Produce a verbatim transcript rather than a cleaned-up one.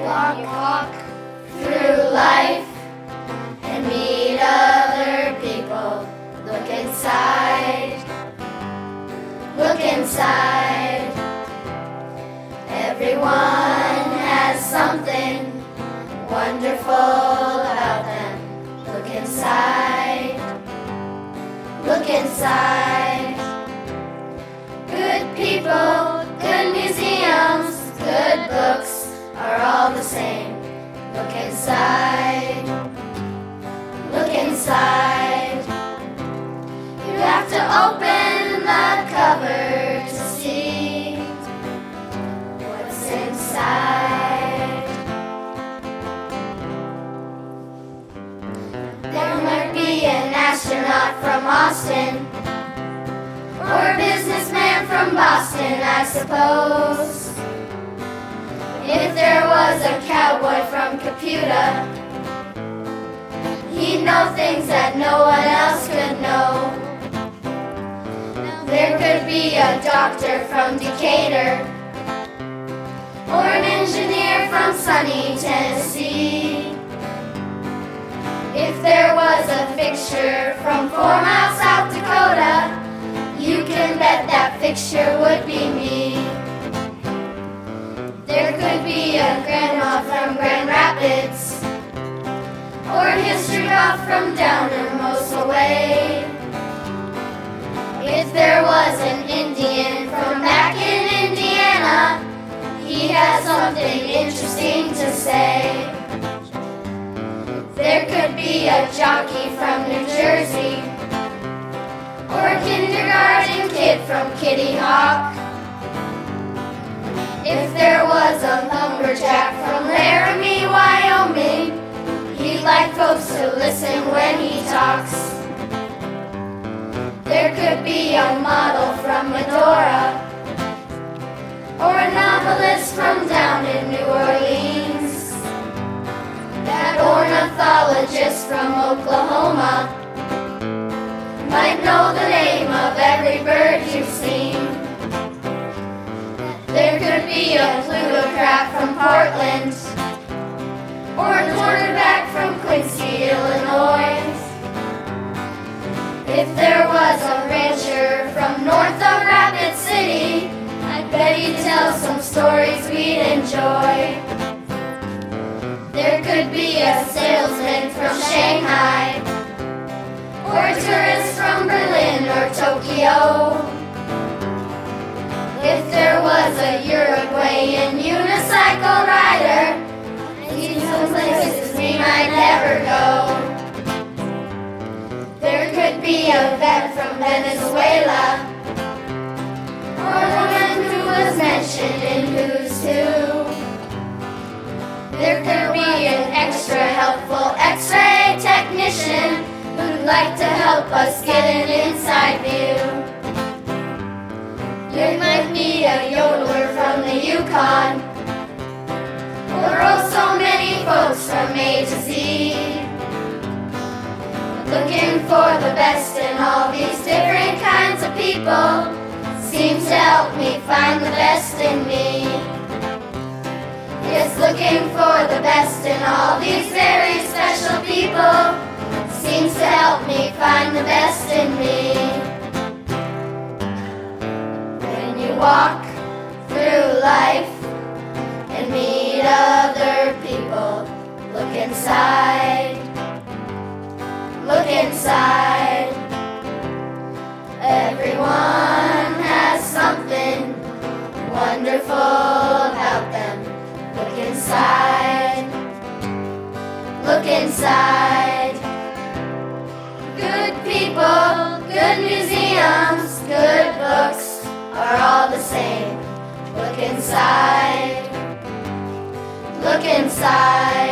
walk, walk through life and meet other people, look inside, look inside. Everyone has something wonderful about them. Look inside, look inside. Good people, good museums, good books are all the same. Look inside, look inside. You have to open the cover to see what's inside. There might be an astronaut from Austin, or a businessman from Boston, I suppose. If there was a cowboy from Caputa, he'd know things that no one else could know. There could be a doctor from Decatur, or an engineer from sunny Tennessee. If there was a fixture from four miles South Dakota, you can bet that fixture would be me. There could be a grandma from Grand Rapids, or a history buff from down in Mosul way. If there was an Indian from back in Indiana, he has something interesting to say. There could be a jockey from New Jersey, or a kindergarten kid from Kitty Hawk. If there was a lumberjack from Laramie, Wyoming, he'd like folks to listen when he talks. There could be a model from Medora, or a novelist from down in New Orleans. That ornithologist from Oklahoma might know the name of every bird you've seen. There could be a plutocrat from Portland, or a quarterback from Quincy, Illinois. If there was a rancher from north of Rapid City, I bet he'd tell some stories we'd enjoy. There could be a salesman from Shanghai, or a tourist from Berlin or Tokyo. If there was a Uruguayan unicycle rider, he'd some places we might never go. There could be a vet from Venezuela, or a woman who was mentioned in Who's Who. There could be an extra helpful X-ray technician who'd like to help us get an inside view. There might be a yodeler from the Yukon, or oh so many folks from A to Z. Looking for the best in all these different kinds of people seems to help me find the best in me. Yes, looking for the best in all these very special people seems to help me find the best in me. When you walk through life and meet other people, look inside, look inside. Everyone has something wonderful about them. Look inside, look inside. Good people, good museums, good books are all the same. Look inside, look inside.